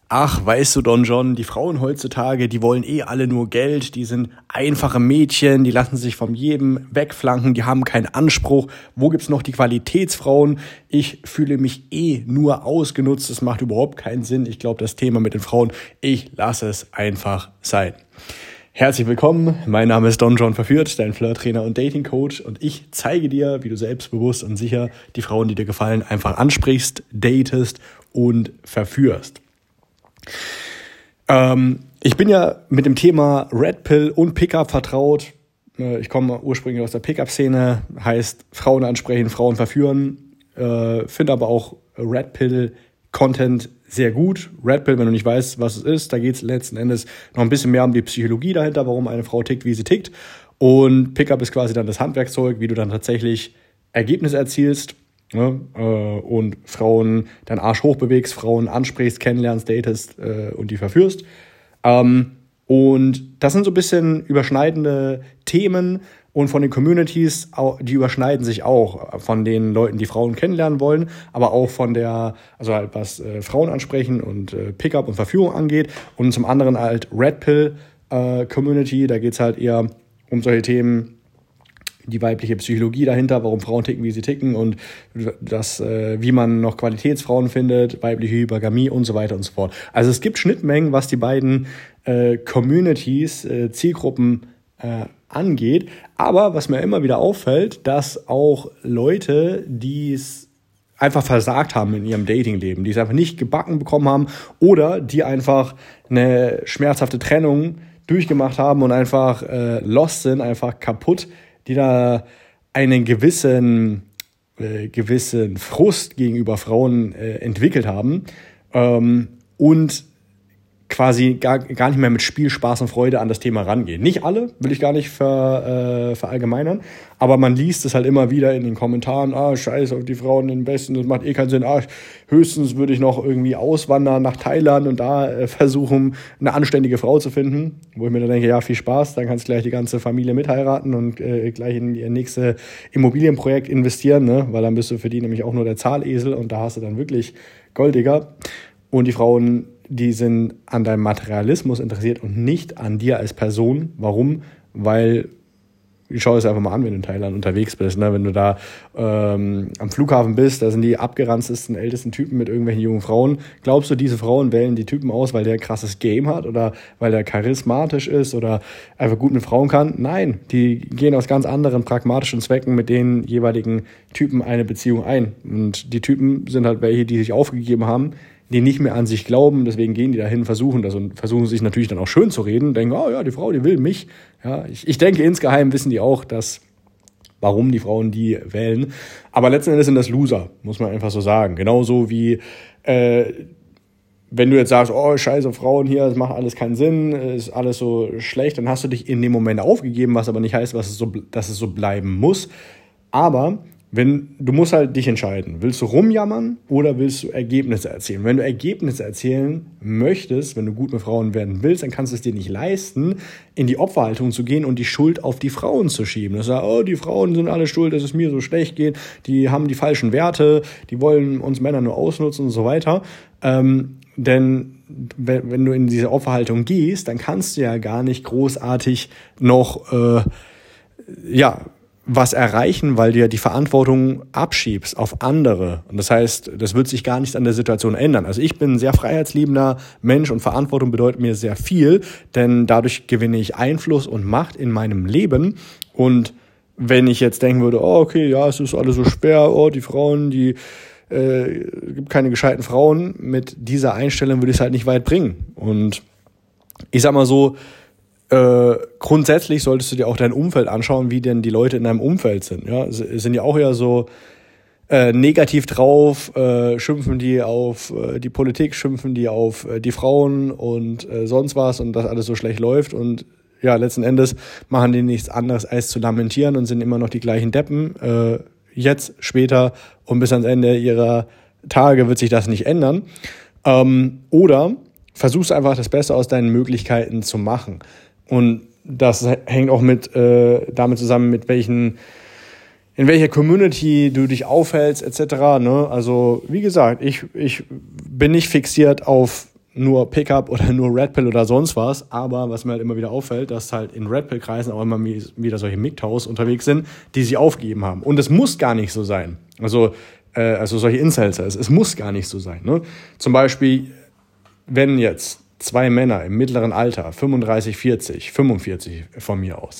Ach, weißt du, Don John, die Frauen heutzutage, die wollen alle nur Geld, die sind einfache Mädchen, die lassen sich von jedem wegflanken, die haben keinen Anspruch. Wo gibt's noch die Qualitätsfrauen? Ich fühle mich nur ausgenutzt, das macht überhaupt keinen Sinn. Ich glaube, das Thema mit den Frauen, ich lasse es einfach sein. Herzlich willkommen, mein Name ist Don John Verführt, dein Flirt-Trainer und Dating-Coach und ich zeige dir, wie du selbstbewusst und sicher die Frauen, die dir gefallen, einfach ansprichst, datest und verführst. Ich bin ja mit dem Thema Red Pill und Pickup vertraut. Ich komme ursprünglich aus der Pickup-Szene, heißt Frauen ansprechen, Frauen verführen. Finde aber auch Red Pill-Content sehr gut. Red Pill, wenn du nicht weißt, was es ist, da geht es letzten Endes noch ein bisschen mehr um die Psychologie dahinter, warum eine Frau tickt, wie sie tickt. Und Pickup ist quasi dann das Handwerkzeug, wie du dann tatsächlich Ergebnisse erzielst. Und Frauen deinen Arsch hochbewegst, Frauen ansprichst, kennenlernst, datest und die verführst. Und das sind so ein bisschen überschneidende Themen und von den Communities, die überschneiden sich auch von den Leuten, die Frauen kennenlernen wollen, aber auch von also halt was Frauen ansprechen und Pickup und Verführung angeht. Und zum anderen halt Red Pill Community, da geht es halt eher um solche Themen, die weibliche Psychologie dahinter, warum Frauen ticken, wie sie ticken und wie man noch Qualitätsfrauen findet, weibliche Hypergamie und so weiter und so fort. Also es gibt Schnittmengen, was die beiden Communities, Zielgruppen angeht. Aber was mir immer wieder auffällt, dass auch Leute, die es einfach versagt haben in ihrem Datingleben, die es einfach nicht gebacken bekommen haben oder die einfach eine schmerzhafte Trennung durchgemacht haben und einfach lost sind, einfach kaputt, die da einen gewissen Frust gegenüber Frauen entwickelt haben und quasi gar nicht mehr mit Spiel, Spaß und Freude an das Thema rangehen. Nicht alle, will ich gar nicht verallgemeinern, aber man liest es halt immer wieder in den Kommentaren, scheiß auf die Frauen im Westen, das macht keinen Sinn, höchstens würde ich noch irgendwie auswandern nach Thailand und da versuchen, eine anständige Frau zu finden, wo ich mir dann denke, ja, viel Spaß, dann kannst du gleich die ganze Familie mitheiraten und gleich in ihr nächstes Immobilienprojekt investieren, ne? Weil dann bist du für die nämlich auch nur der Zahlesel und da hast du dann wirklich Golddigger. Und die Frauen, die sind an deinem Materialismus interessiert und nicht an dir als Person. Warum? Weil, schau es einfach mal an, wenn du in Thailand unterwegs bist, ne? Wenn du da am Flughafen bist, da sind die abgeranztesten, ältesten Typen mit irgendwelchen jungen Frauen. Glaubst du, diese Frauen wählen die Typen aus, weil der ein krasses Game hat oder weil der charismatisch ist oder einfach gut mit Frauen kann? Nein, die gehen aus ganz anderen pragmatischen Zwecken mit den jeweiligen Typen eine Beziehung ein. Und die Typen sind halt welche, die sich aufgegeben haben, die nicht mehr an sich glauben, deswegen gehen die dahin, versuchen das und versuchen sich natürlich dann auch schön zu reden, denken, oh ja, die Frau, die will mich. Ja, ich denke, insgeheim wissen die auch, warum die Frauen die wählen. Aber letzten Endes sind das Loser, muss man einfach so sagen. Genauso wie, wenn du jetzt sagst, oh, scheiße, Frauen hier, das macht alles keinen Sinn, ist alles so schlecht, dann hast du dich in dem Moment aufgegeben, was aber nicht heißt, dass es so bleiben muss. Aber du musst halt dich entscheiden. Willst du rumjammern oder willst du Ergebnisse erzielen? Wenn du Ergebnisse erzielen möchtest, wenn du gut mit Frauen werden willst, dann kannst du es dir nicht leisten, in die Opferhaltung zu gehen und die Schuld auf die Frauen zu schieben. Das heißt, die Frauen sind alle schuld, dass es mir so schlecht geht, die haben die falschen Werte, die wollen uns Männer nur ausnutzen und so weiter. Denn wenn du in diese Opferhaltung gehst, dann kannst du ja gar nicht großartig noch was erreichen, weil du ja die Verantwortung abschiebst auf andere. Und das heißt, das wird sich gar nicht an der Situation ändern. Also ich bin ein sehr freiheitsliebender Mensch und Verantwortung bedeutet mir sehr viel, denn dadurch gewinne ich Einfluss und Macht in meinem Leben. Und wenn ich jetzt denken würde, okay, ja, es ist alles so schwer, die Frauen, gibt keine gescheiten Frauen, mit dieser Einstellung würde ich es halt nicht weit bringen. Und ich sag mal so, grundsätzlich solltest du dir auch dein Umfeld anschauen, wie denn die Leute in deinem Umfeld sind. Ja, sind ja auch eher so negativ drauf, schimpfen die auf die Politik, schimpfen die auf die Frauen und sonst was und dass alles so schlecht läuft und ja, letzten Endes machen die nichts anderes als zu lamentieren und sind immer noch die gleichen Deppen. Jetzt, später und bis ans Ende ihrer Tage wird sich das nicht ändern. Oder versuchst einfach das Beste aus deinen Möglichkeiten zu machen. Und das hängt auch damit zusammen, in welcher Community du dich aufhältst, etc. Ne? Also wie gesagt, ich bin nicht fixiert auf nur Pickup oder nur Red Pill oder sonst was, aber was mir halt immer wieder auffällt, dass halt in Red Pill-Kreisen auch immer wieder solche MGTOWs unterwegs sind, die sie aufgegeben haben. Und es muss gar nicht so sein. Also solche Incels, es muss gar nicht so sein. Ne? Zum Beispiel, wenn jetzt 2 Männer im mittleren Alter, 35, 40, 45 von mir aus,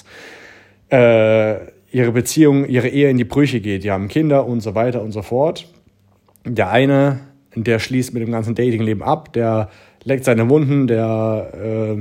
ihre Beziehung, ihre Ehe in die Brüche geht, die haben Kinder und so weiter und so fort. Der eine, der schließt mit dem ganzen Datingleben ab, der leckt seine Wunden, der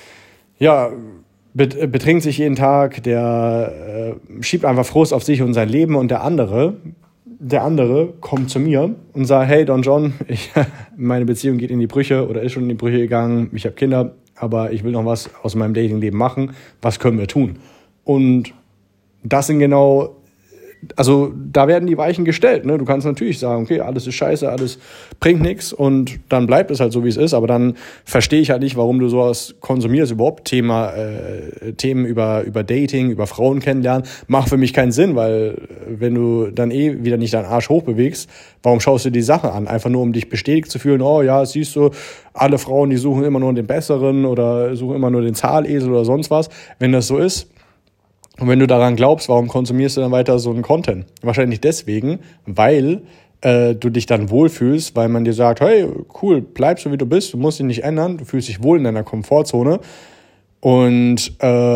betrinkt sich jeden Tag, der schiebt einfach Frust auf sich und sein Leben, und der andere kommt zu mir und sagt, hey Don John, meine Beziehung geht in die Brüche oder ist schon in die Brüche gegangen, ich habe Kinder, aber ich will noch was aus meinem Datingleben machen, was können wir tun? Und das sind genau, also da werden die Weichen gestellt. Ne? Du kannst natürlich sagen, okay, alles ist scheiße, alles bringt nichts und dann bleibt es halt so, wie es ist. Aber dann verstehe ich halt nicht, warum du sowas konsumierst. Überhaupt Themen über Dating, über Frauen kennenlernen, macht für mich keinen Sinn, weil wenn du dann wieder nicht deinen Arsch hochbewegst, warum schaust du die Sache an? Einfach nur, um dich bestätigt zu fühlen, oh ja, siehst du, alle Frauen, die suchen immer nur den Besseren oder suchen immer nur den Zahlesel oder sonst was. Wenn das so ist, und wenn du daran glaubst, warum konsumierst du dann weiter so einen Content? Wahrscheinlich deswegen, weil du dich dann wohlfühlst, weil man dir sagt, hey, cool, bleib so wie du bist, du musst dich nicht ändern, du fühlst dich wohl in deiner Komfortzone. Und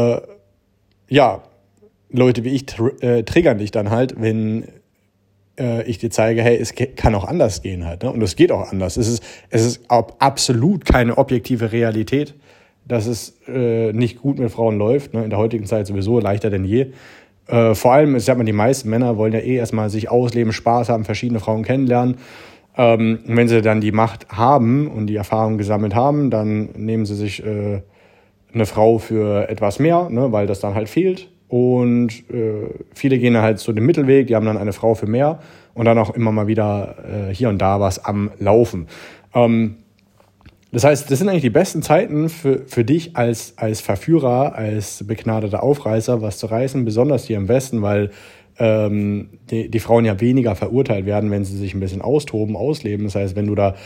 Leute wie ich triggern dich dann halt, wenn ich dir zeige, hey, es kann auch anders gehen halt. Ne? Und es geht auch anders. Es ist absolut keine objektive Realität, dass es nicht gut mit Frauen läuft, ne? In der heutigen Zeit sowieso leichter denn je. Vor allem, ich sag mal, die meisten Männer wollen ja erstmal sich ausleben, Spaß haben, verschiedene Frauen kennenlernen. Und wenn sie dann die Macht haben und die Erfahrung gesammelt haben, dann nehmen sie sich eine Frau für etwas mehr, ne? Weil das dann halt fehlt. Und viele gehen dann halt so den Mittelweg, die haben dann eine Frau für mehr und dann auch immer mal wieder hier und da was am Laufen. Das heißt, das sind eigentlich die besten Zeiten für dich als Verführer, als begnadeter Aufreißer, was zu reißen, besonders hier im Westen, weil die Frauen ja weniger verurteilt werden, wenn sie sich ein bisschen austoben, ausleben. Das heißt, wenn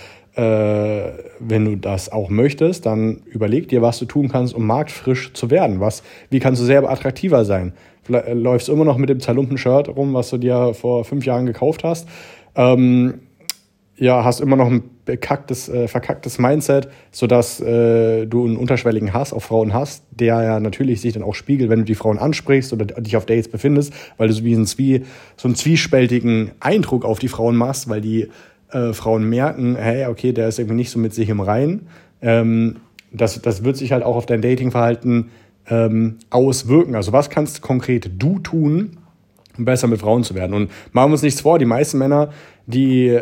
du das auch möchtest, dann überleg dir, was du tun kannst, um marktfrisch zu werden. Wie kannst du selber attraktiver sein? Vielleicht läufst du immer noch mit dem zerlumpten Shirt rum, was du dir vor 5 Jahren gekauft hast. Hast immer noch ein verkacktes Mindset, sodass du einen unterschwelligen Hass auf Frauen hast, der ja natürlich sich dann auch spiegelt, wenn du die Frauen ansprichst oder dich auf Dates befindest, weil du so einen zwiespältigen Eindruck auf die Frauen machst, weil die Frauen merken, hey, okay, der ist irgendwie nicht so mit sich im Reinen. Das wird sich halt auch auf dein Datingverhalten auswirken. Also was kannst konkret du tun, um besser mit Frauen zu werden? Und machen wir uns nichts vor, die meisten Männer, die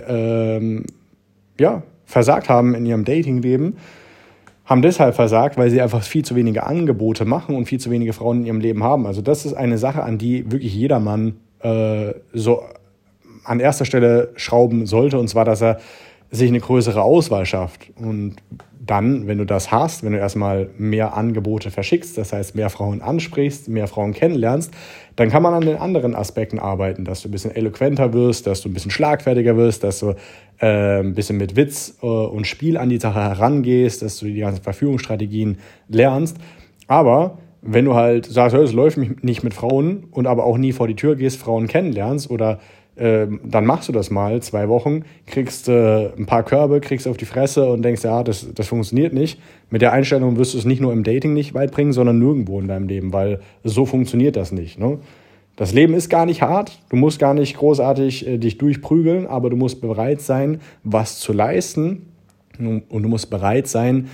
versagt haben in ihrem Datingleben, haben deshalb versagt, weil sie einfach viel zu wenige Angebote machen und viel zu wenige Frauen in ihrem Leben haben. Also das ist eine Sache, an die wirklich jedermann so an erster Stelle schrauben sollte, und zwar, dass er sich eine größere Auswahl schafft. Und dann, wenn du das hast, wenn du erstmal mehr Angebote verschickst, das heißt mehr Frauen ansprichst, mehr Frauen kennenlernst, dann kann man an den anderen Aspekten arbeiten, dass du ein bisschen eloquenter wirst, dass du ein bisschen schlagfertiger wirst, dass du ein bisschen mit Witz und Spiel an die Sache herangehst, dass du die ganzen Verführungsstrategien lernst. Aber wenn du halt sagst, es läuft nicht mit Frauen und aber auch nie vor die Tür gehst, Frauen kennenlernst oder dann machst du das mal 2 Wochen, kriegst ein paar Körbe, kriegst auf die Fresse und denkst, ja, das funktioniert nicht. Mit der Einstellung wirst du es nicht nur im Dating nicht weit bringen, sondern nirgendwo in deinem Leben, weil so funktioniert das nicht. Ne? Das Leben ist gar nicht hart, du musst gar nicht großartig dich durchprügeln, aber du musst bereit sein, was zu leisten, und du musst bereit sein,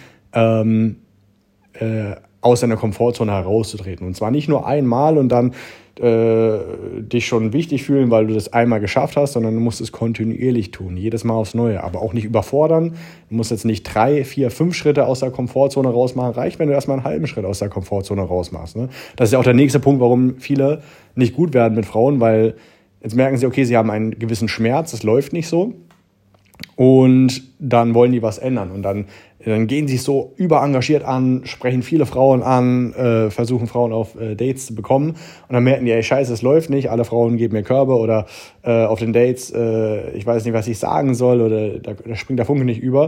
aus deiner Komfortzone herauszutreten. Und zwar nicht nur einmal und dann dich schon wichtig fühlen, weil du das einmal geschafft hast, sondern du musst es kontinuierlich tun, jedes Mal aufs Neue, aber auch nicht überfordern. Du musst jetzt nicht 3, 4, 5 Schritte aus der Komfortzone rausmachen. Reicht, wenn du erstmal einen halben Schritt aus der Komfortzone rausmachst. Ne? Das ist ja auch der nächste Punkt, warum viele nicht gut werden mit Frauen, weil jetzt merken sie, okay, sie haben einen gewissen Schmerz, es läuft nicht so. Und dann wollen die was ändern. Und dann gehen sie so überengagiert an, sprechen viele Frauen an, versuchen Frauen auf Dates zu bekommen. Und dann merken die, ey, scheiße, es läuft nicht, alle Frauen geben mir Körbe oder auf den Dates, ich weiß nicht, was ich sagen soll oder da springt der Funke nicht über.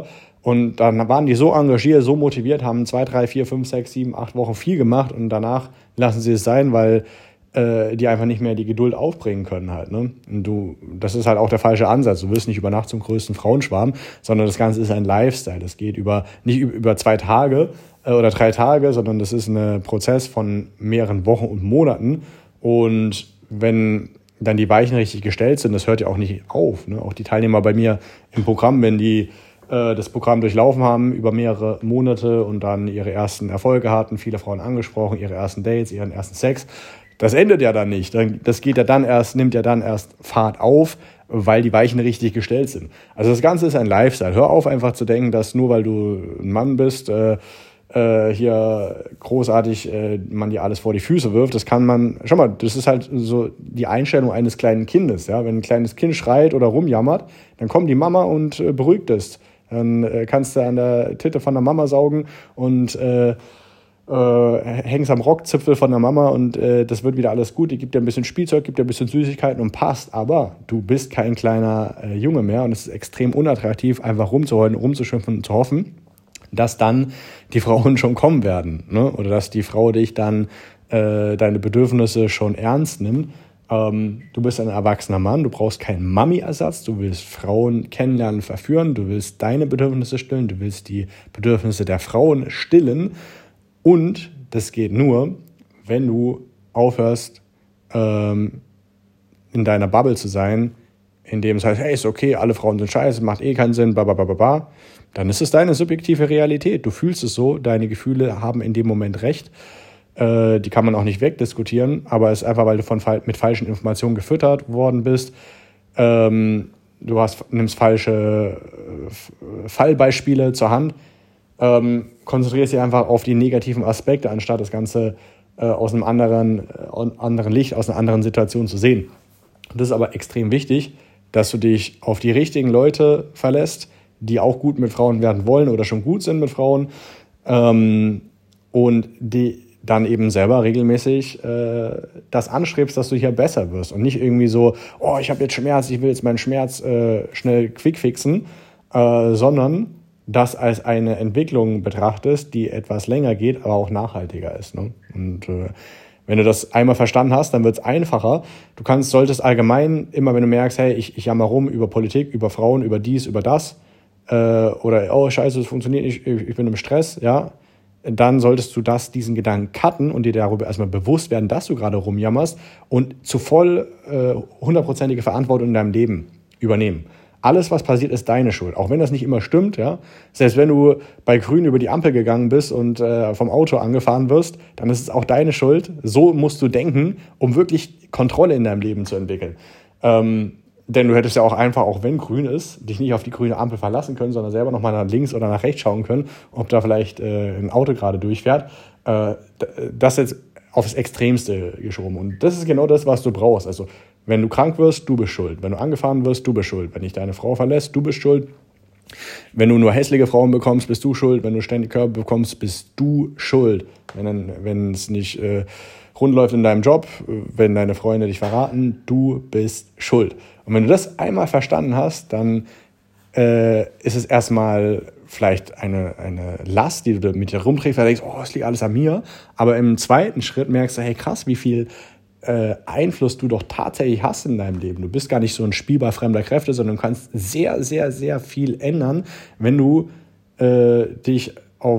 Und dann waren die so engagiert, so motiviert, haben 2, 3, 4, 5, 6, 7, 8 Wochen viel gemacht und danach lassen sie es sein, weil die einfach nicht mehr die Geduld aufbringen können halt. Ne? Und das ist halt auch der falsche Ansatz. Du wirst nicht über Nacht zum größten Frauenschwarm, sondern das Ganze ist ein Lifestyle. Das geht nicht über 2 Tage oder 3 Tage, sondern das ist ein Prozess von mehreren Wochen und Monaten. Und wenn dann die Weichen richtig gestellt sind, das hört ja auch nicht auf. Ne? Auch die Teilnehmer bei mir im Programm, wenn die das Programm durchlaufen haben über mehrere Monate und dann ihre ersten Erfolge hatten, viele Frauen angesprochen, ihre ersten Dates, ihren ersten Sex, das endet ja dann nicht. Das nimmt ja dann erst Fahrt auf, weil die Weichen richtig gestellt sind. Also das Ganze ist ein Lifestyle. Hör auf, einfach zu denken, dass nur weil du ein Mann bist, hier großartig man dir alles vor die Füße wirft. Das kann man, schau mal, das ist halt so die Einstellung eines kleinen Kindes. Ja? Wenn ein kleines Kind schreit oder rumjammert, dann kommt die Mama und beruhigt es. Dann kannst du an der Titte von der Mama saugen und hängst am Rockzipfel von der Mama und das wird wieder alles gut. Die gibt dir ein bisschen Spielzeug, gibt dir ein bisschen Süßigkeiten und passt. Aber du bist kein kleiner Junge mehr und es ist extrem unattraktiv, einfach rumzuheulen, rumzuschimpfen und zu hoffen, dass dann die Frauen schon kommen werden, ne? Oder dass die Frau dich dann deine Bedürfnisse schon ernst nimmt. Du bist ein erwachsener Mann, du brauchst keinen Mami-Ersatz, du willst Frauen kennenlernen, verführen, du willst deine Bedürfnisse stillen, du willst die Bedürfnisse der Frauen stillen. Und das geht nur, wenn du aufhörst, in deiner Bubble zu sein, in dem es heißt, hey, ist okay, alle Frauen sind scheiße, macht keinen Sinn, dann ist es deine subjektive Realität. Du fühlst es so, deine Gefühle haben in dem Moment recht. Die kann man auch nicht wegdiskutieren, aber es ist einfach, weil du mit falschen Informationen gefüttert worden bist. Nimmst falsche Fallbeispiele zur Hand. Konzentrierst dich einfach auf die negativen Aspekte, anstatt das Ganze aus einem anderen Licht, aus einer anderen Situation zu sehen. Und das ist aber extrem wichtig, dass du dich auf die richtigen Leute verlässt, die auch gut mit Frauen werden wollen oder schon gut sind mit Frauen und die dann eben selber regelmäßig das anstrebst, dass du hier besser wirst und nicht irgendwie so, oh, ich habe jetzt Schmerz, ich will jetzt meinen Schmerz schnell quick fixen, sondern das als eine Entwicklung betrachtest, die etwas länger geht, aber auch nachhaltiger ist. Ne? Und wenn du das einmal verstanden hast, dann wird es einfacher. Solltest allgemein immer, wenn du merkst, hey, ich jammer rum über Politik, über Frauen, über dies, über das, oder oh scheiße, das funktioniert nicht, ich bin im Stress, ja, dann solltest du diesen Gedanken cutten und dir darüber erstmal bewusst werden, dass du gerade rumjammerst und zu voll 100%ige Verantwortung in deinem Leben übernehmen. Alles, was passiert, ist deine Schuld. Auch wenn das nicht immer stimmt, ja. Selbst wenn du bei Grün über die Ampel gegangen bist und vom Auto angefahren wirst, dann ist es auch deine Schuld. So musst du denken, um wirklich Kontrolle in deinem Leben zu entwickeln. Denn du hättest ja auch einfach, auch wenn grün ist, dich nicht auf die grüne Ampel verlassen können, sondern selber nochmal nach links oder nach rechts schauen können, ob da vielleicht ein Auto gerade durchfährt. Das jetzt aufs Extremste geschoben. Und das ist genau das, was du brauchst. Also wenn du krank wirst, du bist schuld. Wenn du angefahren wirst, du bist schuld. Wenn dich deine Frau verlässt, du bist schuld. Wenn du nur hässliche Frauen bekommst, bist du schuld. Wenn du ständig Körper bekommst, bist du schuld. Wenn es nicht rund läuft in deinem Job, wenn deine Freunde dich verraten, du bist schuld. Und wenn du das einmal verstanden hast, dann ist es erstmal vielleicht eine Last, die du mit dir rumträgst, weil du denkst, oh, es liegt alles an mir. Aber im zweiten Schritt merkst du, hey krass, wie viel Einfluss du doch tatsächlich hast in deinem Leben. Du bist gar nicht so ein Spielball fremder Kräfte, sondern du kannst sehr, sehr, sehr viel ändern, wenn du dich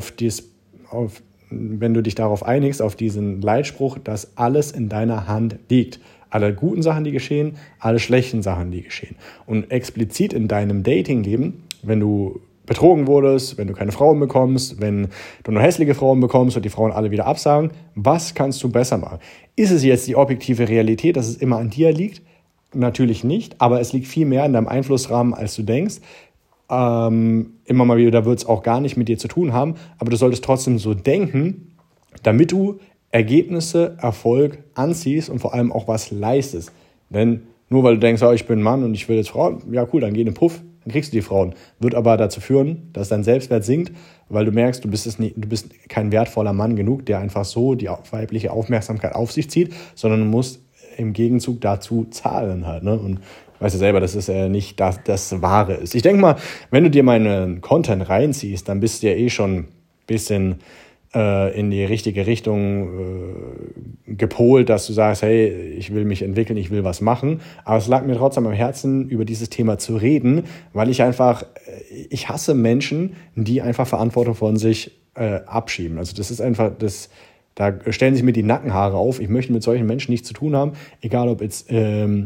darauf einigst, auf diesen Leitspruch, dass alles in deiner Hand liegt. Alle guten Sachen, die geschehen, alle schlechten Sachen, die geschehen. Und explizit in deinem Datingleben, wenn du betrogen wurdest, wenn du keine Frauen bekommst, wenn du nur hässliche Frauen bekommst und die Frauen alle wieder absagen, was kannst du besser machen? Ist es jetzt die objektive Realität, dass es immer an dir liegt? Natürlich nicht, aber es liegt viel mehr in deinem Einflussrahmen, als du denkst. Immer mal wieder wird es auch gar nicht mit dir zu tun haben, aber du solltest trotzdem so denken, damit du Ergebnisse, Erfolg anziehst und vor allem auch was leistest. Denn nur weil du denkst, oh, ich bin ein Mann und ich will jetzt Frauen, ja cool, dann geh in den Puff, dann kriegst du die Frauen. Wird aber dazu führen, dass dein Selbstwert sinkt, weil du merkst, du bist kein wertvoller Mann genug, der einfach so die weibliche Aufmerksamkeit auf sich zieht, sondern du musst im Gegenzug dazu zahlen halt. Ne? Und weißt du selber, dass es nicht das Wahre ist. Ich denke mal, wenn du dir meinen Content reinziehst, dann bist du ja schon ein bisschen in die richtige Richtung gepolt, dass du sagst, hey, ich will mich entwickeln, ich will was machen. Aber es lag mir trotzdem am Herzen, über dieses Thema zu reden, weil ich hasse Menschen, die einfach Verantwortung von sich abschieben. Also das ist einfach, da stellen sich mir die Nackenhaare auf. Ich möchte mit solchen Menschen nichts zu tun haben, egal ob jetzt im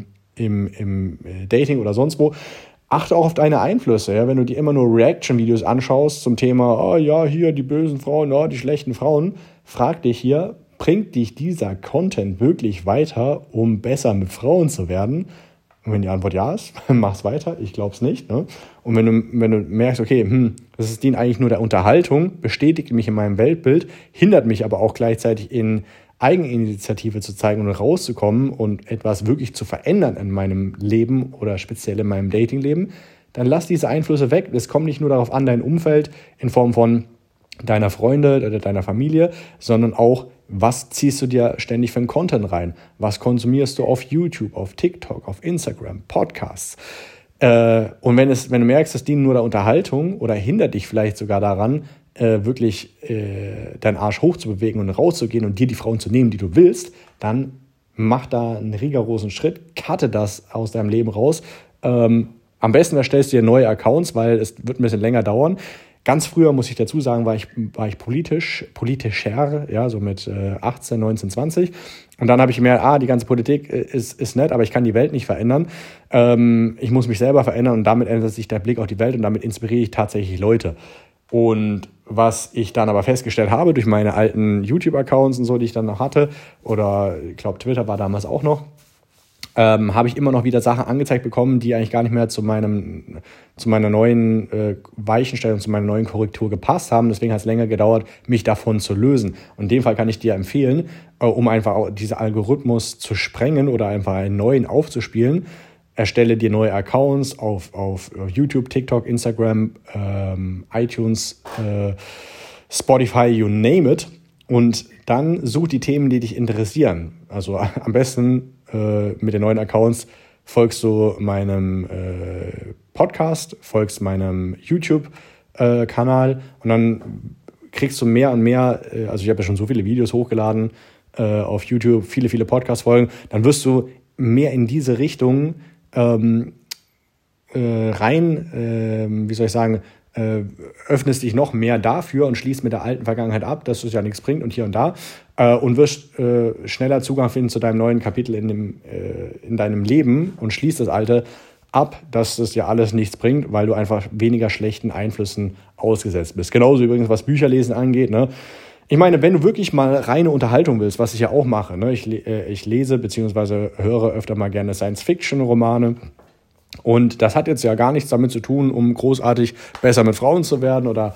Dating oder sonst wo. Achte auch auf deine Einflüsse, ja? Wenn du dir immer nur Reaction-Videos anschaust zum Thema, oh ja, hier die bösen Frauen, oh, die schlechten Frauen, frag dich hier, bringt dich dieser Content wirklich weiter, um besser mit Frauen zu werden? Und wenn die Antwort ja ist, mach's weiter, ich glaub's nicht. Ne? Und wenn du merkst, okay, das dient eigentlich nur der Unterhaltung, bestätigt mich in meinem Weltbild, hindert mich aber auch gleichzeitig in Eigeninitiative zu zeigen und rauszukommen und etwas wirklich zu verändern in meinem Leben oder speziell in meinem Datingleben, dann lass diese Einflüsse weg. Es kommt nicht nur darauf an, dein Umfeld in Form von deiner Freunde oder deiner Familie, sondern auch, was ziehst du dir ständig für einen Content rein? Was konsumierst du auf YouTube, auf TikTok, auf Instagram, Podcasts? Und wenn du merkst, das dient nur der Unterhaltung oder hindert dich vielleicht sogar daran, wirklich deinen Arsch hochzubewegen und rauszugehen und dir die Frauen zu nehmen, die du willst, dann mach da einen rigorosen Schritt, cutte das aus deinem Leben raus. Am besten erstellst du dir neue Accounts, weil es wird ein bisschen länger dauern. Ganz früher, muss ich dazu sagen, war ich politischer, ja, so mit 18, 19, 20. Und dann habe ich gemerkt, die ganze Politik ist nett, aber ich kann die Welt nicht verändern. Ich muss mich selber verändern und damit ändert sich der Blick auf die Welt und damit inspiriere ich tatsächlich Leute. Und was ich dann aber festgestellt habe durch meine alten YouTube-Accounts und so, die ich dann noch hatte, oder ich glaube Twitter war damals auch noch, habe ich immer noch wieder Sachen angezeigt bekommen, die eigentlich gar nicht mehr zu meiner neuen Weichenstellung, zu meiner neuen Korrektur gepasst haben. Deswegen hat es länger gedauert, mich davon zu lösen. Und in dem Fall kann ich dir empfehlen, um einfach auch diesen Algorithmus zu sprengen oder einfach einen neuen aufzuspielen, erstelle dir neue Accounts auf YouTube, TikTok, Instagram, iTunes, Spotify, you name it. Und dann such die Themen, die dich interessieren. Also am besten mit den neuen Accounts folgst du meinem Podcast, folgst meinem YouTube-Kanal und dann kriegst du mehr und mehr, also ich habe ja schon so viele Videos hochgeladen auf YouTube, viele, viele Podcast-Folgen, dann wirst du mehr in diese Richtung öffnest dich noch mehr dafür und schließt mit der alten Vergangenheit ab, dass es ja nichts bringt und hier und da und wirst schneller Zugang finden zu deinem neuen Kapitel in deinem Leben und schließt das alte ab, dass es ja alles nichts bringt, weil du einfach weniger schlechten Einflüssen ausgesetzt bist. Genauso übrigens, was Bücherlesen angeht, ne? Ich meine, wenn du wirklich mal reine Unterhaltung willst, was ich ja auch mache, ne? Ich lese bzw. höre öfter mal gerne Science-Fiction-Romane. Und das hat jetzt ja gar nichts damit zu tun, um großartig besser mit Frauen zu werden oder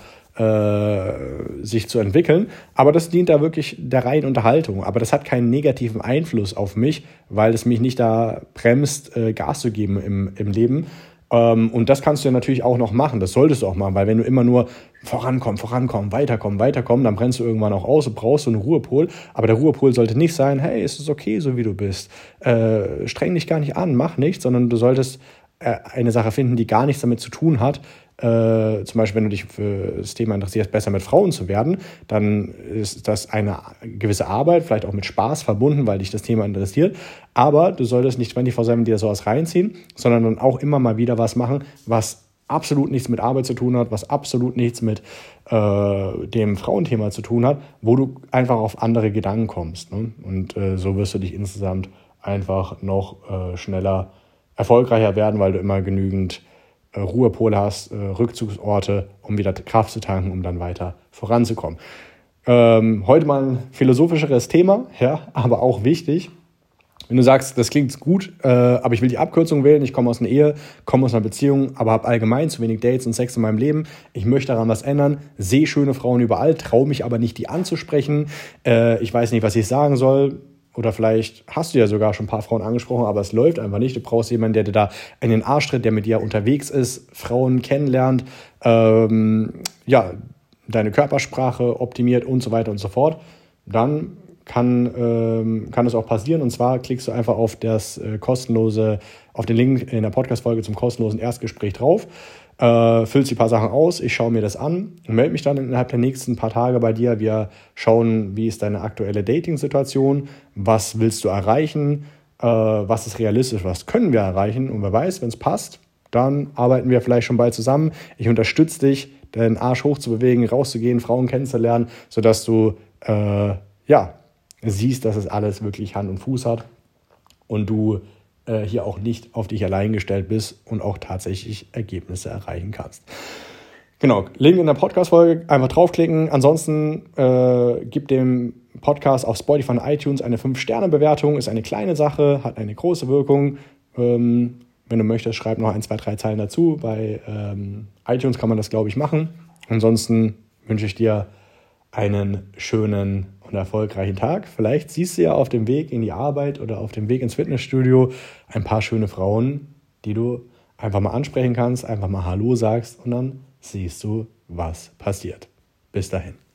sich zu entwickeln. Aber das dient da wirklich der reinen Unterhaltung. Aber das hat keinen negativen Einfluss auf mich, weil es mich nicht da bremst, Gas zu geben im Leben. Und das kannst du ja natürlich auch noch machen. Das solltest du auch machen, weil wenn du immer nur vorankommen, weiterkommen, dann brennst du irgendwann auch aus und brauchst so einen Ruhepol. Aber der Ruhepol sollte nicht sein, hey, es ist okay, so wie du bist. Streng dich gar nicht an, mach nichts, sondern du solltest eine Sache finden, die gar nichts damit zu tun hat. Zum Beispiel, wenn du dich für das Thema interessierst, besser mit Frauen zu werden, dann ist das eine gewisse Arbeit, vielleicht auch mit Spaß verbunden, weil dich das Thema interessiert. Aber du solltest nicht 24/7 dir sowas reinziehen, sondern dann auch immer mal wieder was machen, was absolut nichts mit Arbeit zu tun hat, was absolut nichts mit dem Frauenthema zu tun hat, wo du einfach auf andere Gedanken kommst. Ne? Und so wirst du dich insgesamt einfach noch schneller erfolgreicher werden, weil du immer genügend Ruhepole hast, Rückzugsorte, um wieder Kraft zu tanken, um dann weiter voranzukommen. Heute mal ein philosophischeres Thema, ja, aber auch wichtig. Wenn du sagst, das klingt gut, aber ich will die Abkürzung wählen, ich komme aus einer Ehe, komme aus einer Beziehung, aber habe allgemein zu wenig Dates und Sex in meinem Leben, ich möchte daran was ändern, sehe schöne Frauen überall, traue mich aber nicht, die anzusprechen, ich weiß nicht, was ich sagen soll. Oder vielleicht hast du ja sogar schon ein paar Frauen angesprochen, aber es läuft einfach nicht. Du brauchst jemanden, der dir da in den Arsch tritt, der mit dir unterwegs ist, Frauen kennenlernt, deine Körpersprache optimiert und so weiter und so fort. Dann kann es auch passieren. Und zwar klickst du einfach auf auf den Link in der Podcast-Folge zum kostenlosen Erstgespräch drauf, füllst die paar Sachen aus, ich schaue mir das an und melde mich dann innerhalb der nächsten paar Tage bei dir. Wir schauen, wie ist deine aktuelle Dating-Situation, was willst du erreichen, was ist realistisch, was können wir erreichen. Und wer weiß, wenn es passt, dann arbeiten wir vielleicht schon bald zusammen. Ich unterstütze dich, deinen Arsch hochzubewegen, rauszugehen, Frauen kennenzulernen, sodass du siehst, dass es alles wirklich Hand und Fuß hat und du hier auch nicht auf dich allein gestellt bist und auch tatsächlich Ergebnisse erreichen kannst. Genau, Link in der Podcast-Folge, einfach draufklicken. Ansonsten gib dem Podcast auf Spotify und iTunes eine 5-Sterne-Bewertung. Ist eine kleine Sache, hat eine große Wirkung. Wenn du möchtest, schreib noch 1, 2, 3 Zeilen dazu. Bei iTunes kann man das, glaube ich, machen. Ansonsten wünsche ich dir einen schönen und erfolgreichen Tag. Vielleicht siehst du ja auf dem Weg in die Arbeit oder auf dem Weg ins Fitnessstudio ein paar schöne Frauen, die du einfach mal ansprechen kannst, einfach mal Hallo sagst und dann siehst du, was passiert. Bis dahin.